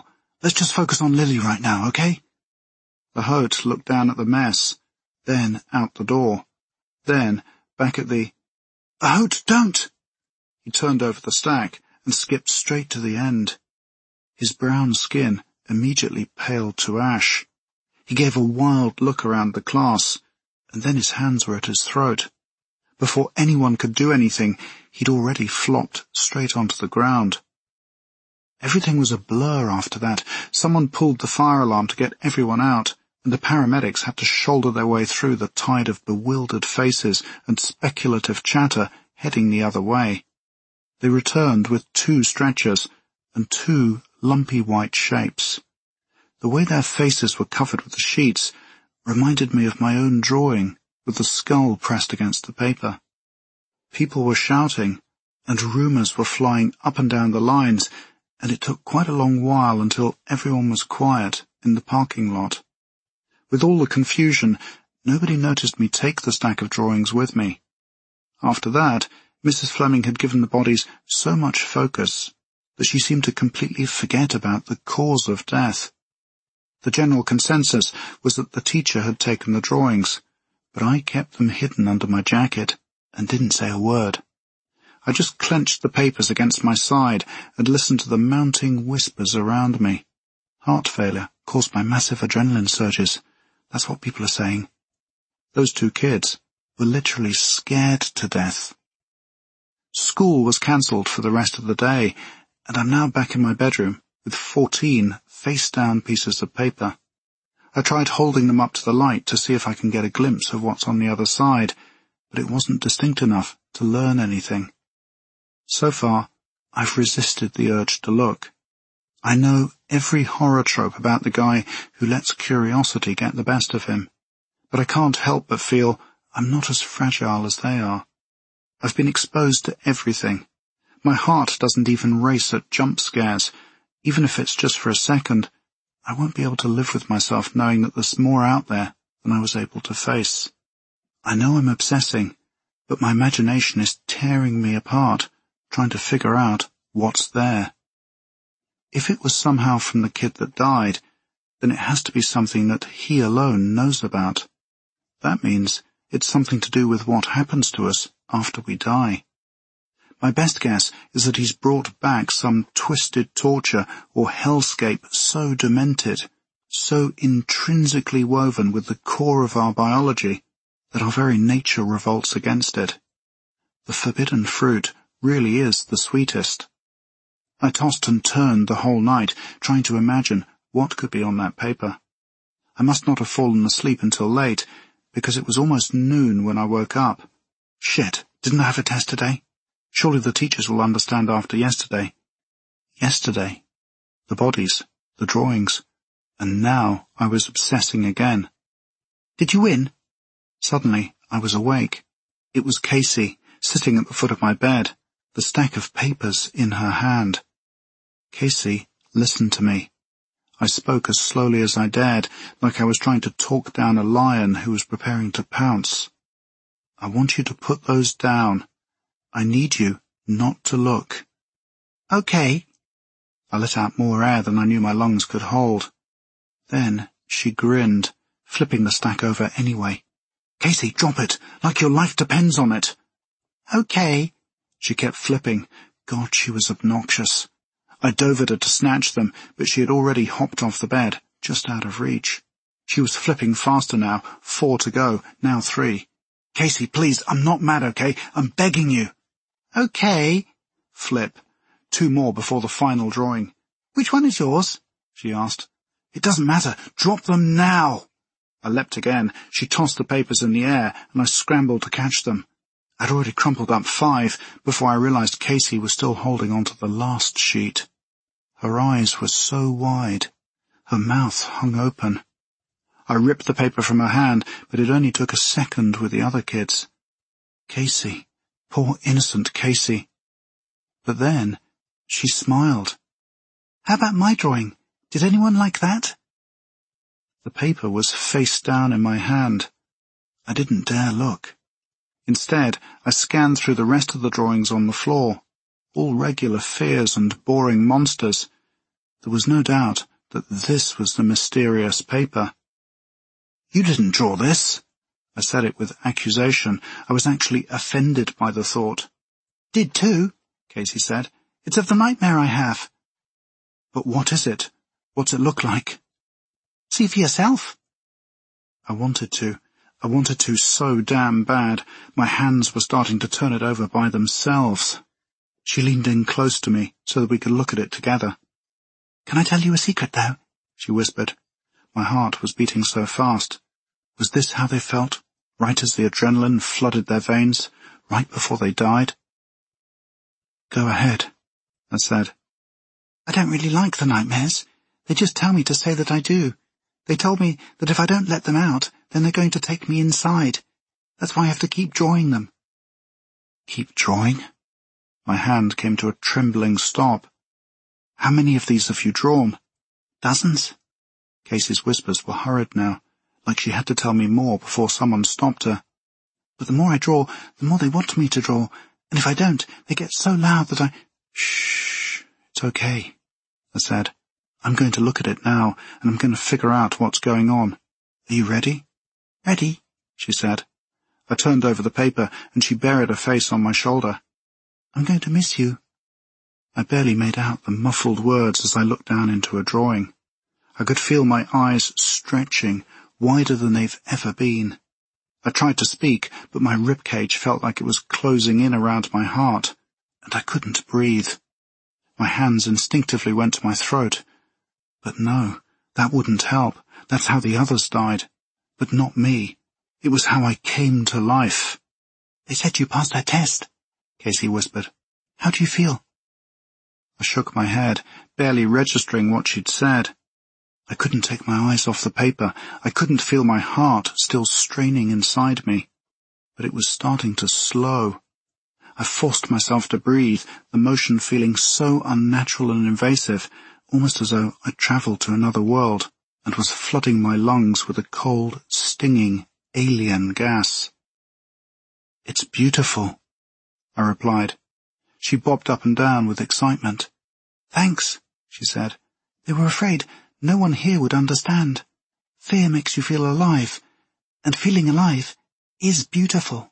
Let's just focus on Lily right now, okay? The Hote looked down at the mess, then out the door, then back at the... Hote, don't! He turned over the stack and skipped straight to the end. His brown skin immediately paled to ash. He gave a wild look around the class, and then his hands were at his throat. Before anyone could do anything, he'd already flopped straight onto the ground. Everything was a blur after that. Someone pulled the fire alarm to get everyone out, and the paramedics had to shoulder their way through the tide of bewildered faces and speculative chatter heading the other way. They returned with 2 stretchers and 2 lumpy white shapes. The way their faces were covered with the sheets reminded me of my own drawing, with the skull pressed against the paper. People were shouting, and rumours were flying up and down the lines, and it took quite a long while until everyone was quiet in the parking lot. With all the confusion, nobody noticed me take the stack of drawings with me. After that, Mrs. Fleming had given the bodies so much focus that she seemed to completely forget about the cause of death. The general consensus was that the teacher had taken the drawings, but I kept them hidden under my jacket and didn't say a word. I just clenched the papers against my side and listened to the mounting whispers around me. Heart failure caused by massive adrenaline surges. That's what people are saying. Those 2 kids were literally scared to death. School was cancelled for the rest of the day, and I'm now back in my bedroom with 14 face-down pieces of paper. I tried holding them up to the light to see if I can get a glimpse of what's on the other side, but it wasn't distinct enough to learn anything. So far, I've resisted the urge to look. I know every horror trope about the guy who lets curiosity get the best of him, but I can't help but feel I'm not as fragile as they are. I've been exposed to everything. My heart doesn't even race at jump scares. Even if it's just for a second, I won't be able to live with myself knowing that there's more out there than I was able to face. I know I'm obsessing, but my imagination is tearing me apart, trying to figure out what's there. If it was somehow from the kid that died, then it has to be something that he alone knows about. That means it's something to do with what happens to us after we die. My best guess is that he's brought back some twisted torture or hellscape so demented, so intrinsically woven with the core of our biology, that our very nature revolts against it. The forbidden fruit really is the sweetest. I tossed and turned the whole night, trying to imagine what could be on that paper. I must not have fallen asleep until late, because it was almost noon when I woke up. Shit, didn't I have a test today? Surely the teachers will understand after yesterday. Yesterday. The bodies, the drawings, and now I was obsessing again. Did you win? Suddenly, I was awake. It was Casey, sitting at the foot of my bed, the stack of papers in her hand. Casey listened to me. I spoke as slowly as I dared, like I was trying to talk down a lion who was preparing to pounce. I want you to put those down. I need you not to look. Okay. I let out more air than I knew my lungs could hold. Then she grinned, flipping the stack over anyway. Casey, drop it, like your life depends on it. Okay. She kept flipping. God, she was obnoxious. I dove at her to snatch them, but she had already hopped off the bed, just out of reach. She was flipping faster now, 4 to go, now 3. Casey, please, I'm not mad, okay? I'm begging you. Okay. Flip. 2 more before the final drawing. Which one is yours? She asked. It doesn't matter. Drop them now. I leapt again. She tossed the papers in the air, and I scrambled to catch them. I'd already crumpled up 5 before I realized Casey was still holding on to the last sheet. Her eyes were so wide. Her mouth hung open. I ripped the paper from her hand, but it only took a second with the other kids. Casey. Poor innocent Casey. But then she smiled. How about my drawing? Did anyone like that? The paper was face down in my hand. I didn't dare look. Instead, I scanned through the rest of the drawings on the floor, all regular fears and boring monsters. There was no doubt that this was the mysterious paper. "You didn't draw this." I said it with accusation. I was actually offended by the thought. "Did too," Casey said. "It's of the nightmare I have." "But what is it? What's it look like?" "See for yourself." I wanted to so damn bad. My hands were starting to turn it over by themselves. She leaned in close to me so that we could look at it together. "Can I tell you a secret, though?" she whispered. My heart was beating so fast. Was this how they felt, right as the adrenaline flooded their veins, right before they died? "Go ahead," I said. "I don't really like the nightmares. They just tell me to say that I do. They told me that if I don't let them out, then they're going to take me inside. That's why I have to keep drawing them." "Keep drawing?" My hand came to a trembling stop. "How many of these have you drawn?" "Dozens." Casey's whispers were hurried now, like she had to tell me more before someone stopped her. "But the more I draw, the more they want me to draw, and if I don't, they get so loud that I—" "Shh, it's okay," I said. "I'm going to look at it now, and I'm going to figure out what's going on. Are you ready?" "Ready," she said. I turned over the paper, and she buried her face on my shoulder. "I'm going to miss you." I barely made out the muffled words as I looked down into a drawing. I could feel my eyes stretching, wider than they've ever been. I tried to speak, but my ribcage felt like it was closing in around my heart, and I couldn't breathe. My hands instinctively went to my throat. But no, that wouldn't help. That's how the others died. But not me. It was how I came to life. "They said you passed that test," Casey whispered. "How do you feel?" I shook my head, barely registering what she'd said. I couldn't take my eyes off the paper. I couldn't feel my heart still straining inside me. But it was starting to slow. I forced myself to breathe, the motion feeling so unnatural and invasive, almost as though I'd travelled to another world and was flooding my lungs with a cold, stinging, alien gas. "It's beautiful," I replied. She bobbed up and down with excitement. "Thanks," she said. "They were afraid no one here would understand. Fear makes you feel alive, and feeling alive is beautiful."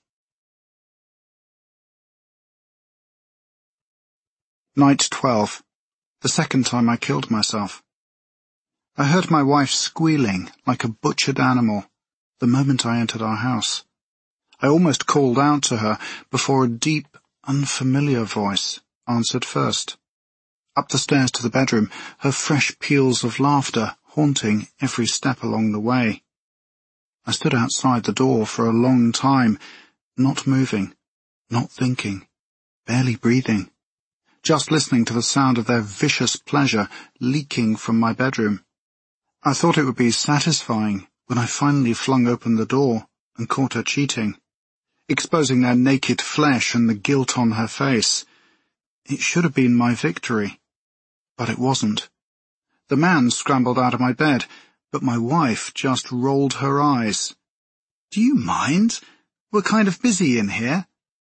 Night 12. The second time I killed myself. I heard my wife squealing like a butchered animal the moment I entered our house. I almost called out to her before a deep, unfamiliar voice answered first. Up the stairs to the bedroom, her fresh peals of laughter haunting every step along the way. I stood outside the door for a long time, not moving, not thinking, barely breathing, just listening to the sound of their vicious pleasure leaking from my bedroom. I thought it would be satisfying when I finally flung open the door and caught her cheating, exposing their naked flesh and the guilt on her face. It should have been my victory, but it wasn't. The man scrambled out of my bed, but my wife just rolled her eyes. "Do you mind? We're kind of busy in here."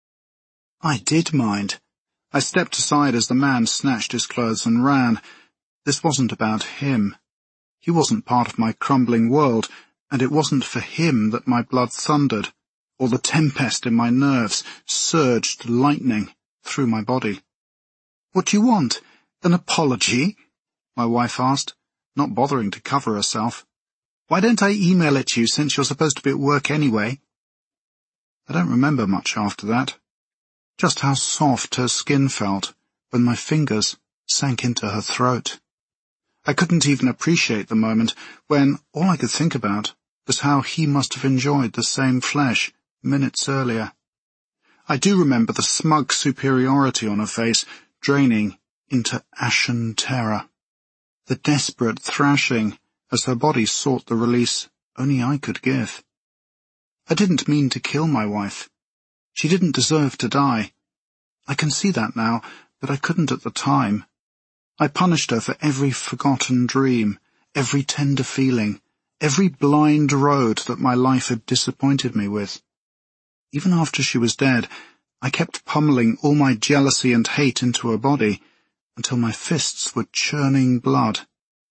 I did mind. I stepped aside as the man snatched his clothes and ran. This wasn't about him. He wasn't part of my crumbling world, and it wasn't for him that my blood thundered, or the tempest in my nerves surged lightning through my body. "What do you want? An apology?" my wife asked, not bothering to cover herself. "Why don't I email it to you since you're supposed to be at work anyway?" I don't remember much after that. Just how soft her skin felt when my fingers sank into her throat. I couldn't even appreciate the moment when all I could think about was how he must have enjoyed the same flesh minutes earlier. I do remember the smug superiority on her face draining into ashen terror. The desperate thrashing as her body sought the release only I could give. I didn't mean to kill my wife. She didn't deserve to die. I can see that now, but I couldn't at the time. I punished her for every forgotten dream, every tender feeling, every blind road that my life had disappointed me with. Even after she was dead, I kept pummeling all my jealousy and hate into her body, until my fists were churning blood,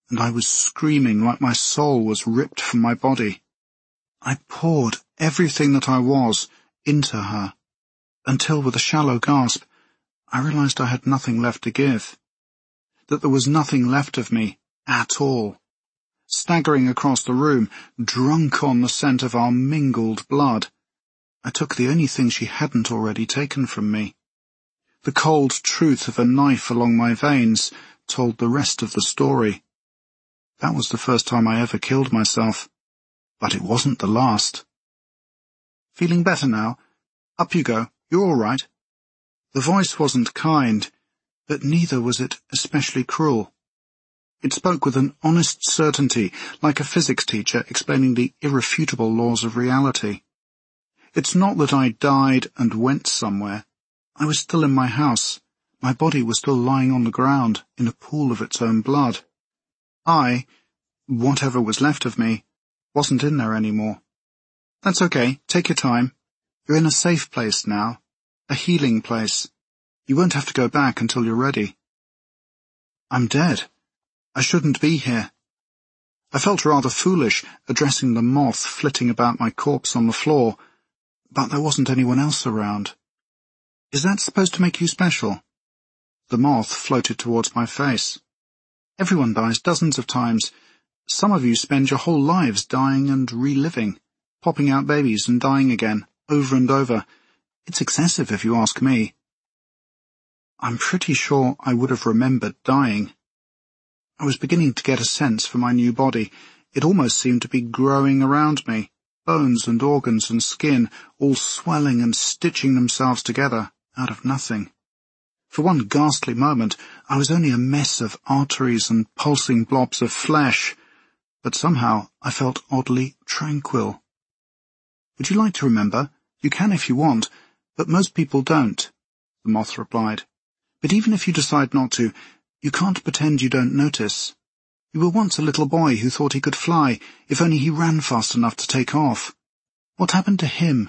and I was screaming like my soul was ripped from my body. I poured everything that I was into her, until with a shallow gasp, I realized I had nothing left to give, that there was nothing left of me at all. Staggering across the room, drunk on the scent of our mingled blood, I took the only thing she hadn't already taken from me. The cold truth of a knife along my veins told the rest of the story. That was the first time I ever killed myself, but it wasn't the last. Feeling better now? Up you go, you're all right. The voice wasn't kind, but neither was it especially cruel. It spoke with an honest certainty, like a physics teacher explaining the irrefutable laws of reality. It's not that I died and went somewhere. I was still in my house. My body was still lying on the ground in a pool of its own blood. Whatever was left of me, wasn't in there anymore. That's okay, take your time. You're in a safe place now, a healing place. You won't have to go back until you're ready. I'm dead. I shouldn't be here. I felt rather foolish addressing the moth flitting about my corpse on the floor, but there wasn't anyone else around. Is that supposed to make you special? The moth floated towards my face. Everyone dies dozens of times. Some of you spend your whole lives dying and reliving, popping out babies and dying again, over and over. It's excessive if you ask me. I'm pretty sure I would have remembered dying. I was beginning to get a sense for my new body. It almost seemed to be growing around me, bones and organs and skin all swelling and stitching themselves together out of nothing. For one ghastly moment, I was only a mess of arteries and pulsing blobs of flesh, but somehow I felt oddly tranquil. Would you like to remember? You can if you want, but most people don't, the moth replied. But even if you decide not to, you can't pretend you don't notice. You were once a little boy who thought he could fly, if only he ran fast enough to take off. What happened to him?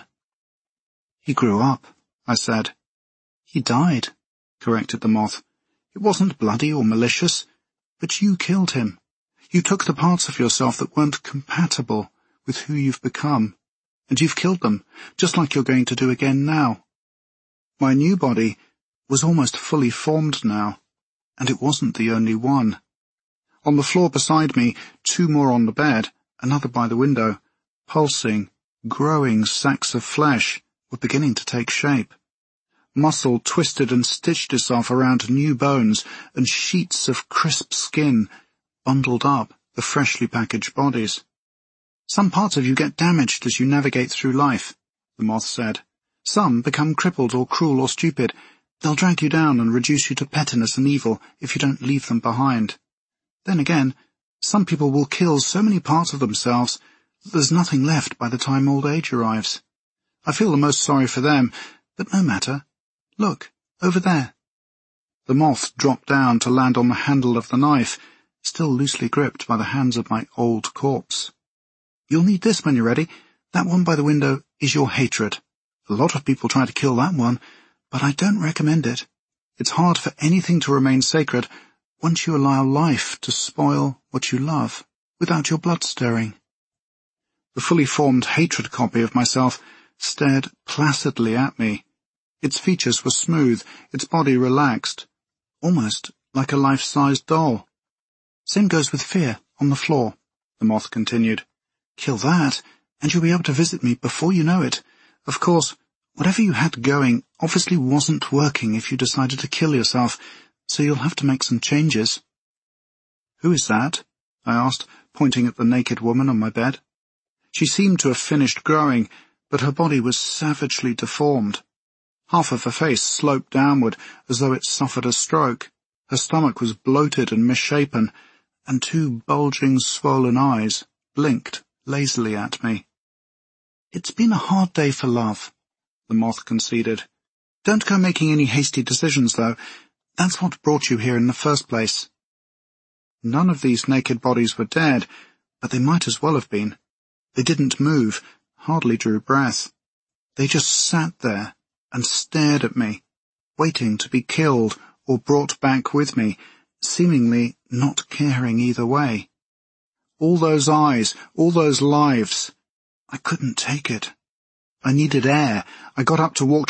He grew up, I said. He died, corrected the moth. It wasn't bloody or malicious, but you killed him. You took the parts of yourself that weren't compatible with who you've become, and you've killed them, just like you're going to do again now. My new body was almost fully formed now, and it wasn't the only one. On the floor beside me, two more on the bed, another by the window, pulsing, growing sacks of flesh were beginning to take shape. Muscle twisted and stitched itself around new bones, and sheets of crisp skin bundled up the freshly packaged bodies. Some parts of you get damaged as you navigate through life, the moth said. Some become crippled or cruel or stupid. They'll drag you down and reduce you to pettiness and evil if you don't leave them behind. Then again, some people will kill so many parts of themselves that there's nothing left by the time old age arrives. I feel the most sorry for them, but no matter. Look, over there. The moth dropped down to land on the handle of the knife, still loosely gripped by the hands of my old corpse. You'll need this when you're ready. That one by the window is your hatred. A lot of people try to kill that one, but I don't recommend it. It's hard for anything to remain sacred once you allow life to spoil what you love without your blood stirring. The fully formed hatred copy of myself stared placidly at me. Its features were smooth, its body relaxed, almost like a life-sized doll. Same goes with fear, on the floor, the moth continued. Kill that, and you'll be able to visit me before you know it. Of course, whatever you had going obviously wasn't working if you decided to kill yourself, so you'll have to make some changes. Who is that? I asked, pointing at the naked woman on my bed. She seemed to have finished growing, but her body was savagely deformed. Half of her face sloped downward as though it suffered a stroke. Her stomach was bloated and misshapen, and two bulging, swollen eyes blinked lazily at me. It's been a hard day for love, the moth conceded. Don't go making any hasty decisions, though. That's what brought you here in the first place. None of these naked bodies were dead, but they might as well have been. They didn't move, hardly drew breath. They just sat there and stared at me, waiting to be killed or brought back with me, seemingly not caring either way. All those eyes, all those lives. I couldn't take it. I needed air. I got up to walk